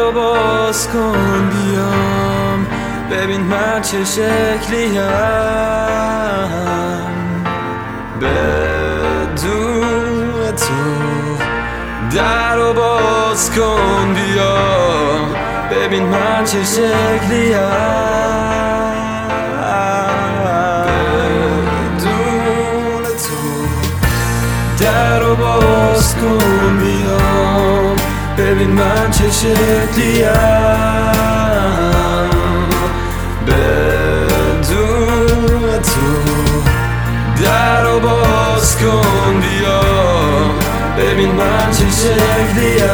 رو باز کن بیام ببین من چه شکلیم بدون تو. در رو باز کن بیام ببین من چه شکلیم بدون تو. در رو باز کن بیام ببین من چه شکلیم بدون تو. در رو باز کن بیا ببین من چه شکلیم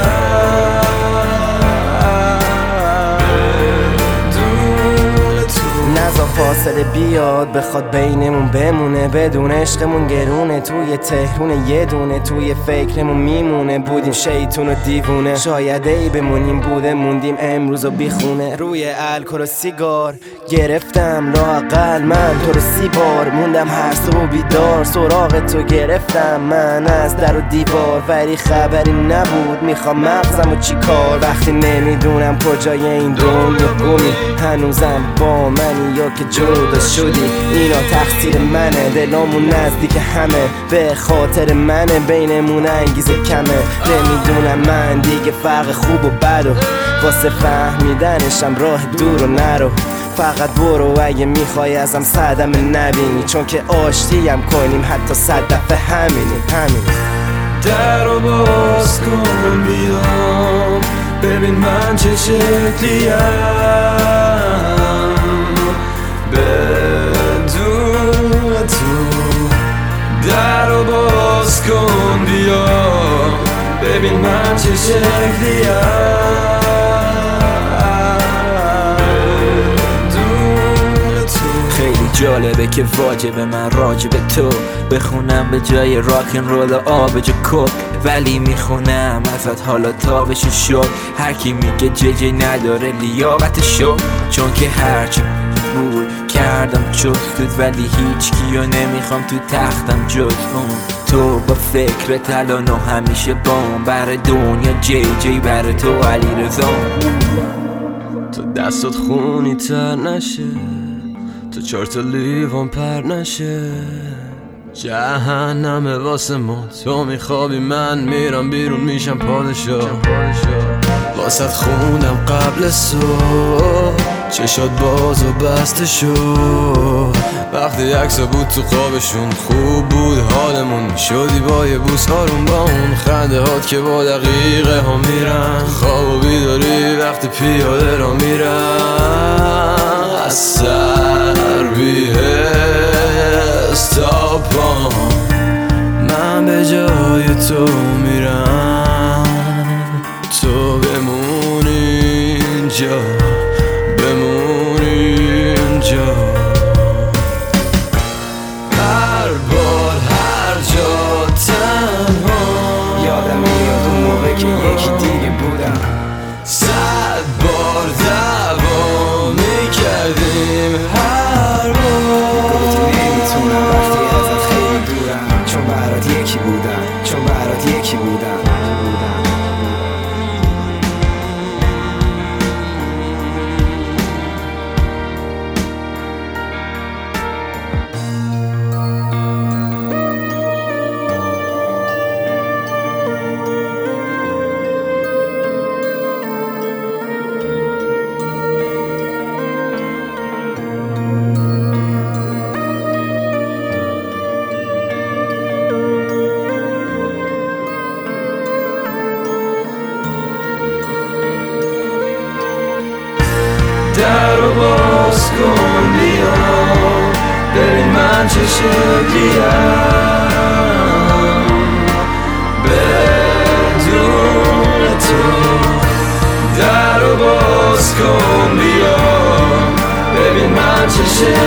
بدون تو. نذار فاصله بیاد بخواد بینمون بمونه، بدون عشقمون گرونه، توی تهرون یه دونه، توی فکرمون میمونه. بودیم شیطون و دیوونه، شاید ای بمونیم بوده موندیم امروز و بیخونه. روی الکل و سیگار گرفتم لااقل من تو رو 30 بار، موندم هر صبح بیدار سراغ تو گرفتم من از در و دیوار، ولی خبری نبود میخوام مغزم و چی کار. وقتی نمیدونم کجای این دنیا گمی، هنوزم با منی یا که جدا شدی، اینا تقصیر منه، دلامون نزدیک همه به خاطر منه، بینمون انگیزه کمه. نمیدونم من دیگه فرق خوب و بد و واسه فهمیدنشم راه دور و نرو. فقط برو اگه میخوای ازم صدمه نبینی، چون که آشتیم کنیم حتی 100 دفعه همینی. در رو باز کن بیام ببین من چه شکلیم بدون تو. در رو باز کن بیا ببین من چه شکلیم بدون تو. خیلی جالبه که واجبه من راجب تو بخونم به جای راکن رول و آبج کوک، ولی میخونم ازت حالا تابش شد. هر کی میگه ججی نداره لیاقتشو، چون که هرچی بود کردم جفتت، ولی هیچ کیو نمیخوام تو تختم جز اون. تو با فکر تلان و همیشه بام بر دنیا جی بر تو علی رضا. تو دستات خونی تر نشه، تو 4 تا لیوان پر نشه، جهنمه واسه ما. تو میخوابی من میرم بیرون میشم پادشاه. واسه خوندم قبل صبح چشات باز و بسته شد، وقتی عکسا بود تو خوابشون خوب بود حالمون. شدی با یه بوس آروم با اون خنده هات که با دقیقه ها میرن، خواب و بیداری وقتی پیاده را میرن. از سر بیهست تا پام من به جای تو میرم، تو بمونی اینجا بمونی اینجا. هر بار هر جا تنها یادم میاد اون موقع که یکی دیگه بودم، 100 بار دعوا میکردیم هر بار. گفتی نمیتونم وقتی ازت خیلی دورم، چون برات یکی بودم، چون برات یکی بودم. در رو باز کن بیام ببین من چه شکلیم بدون تو. در رو باز کن بیام ببین من چه شکلیم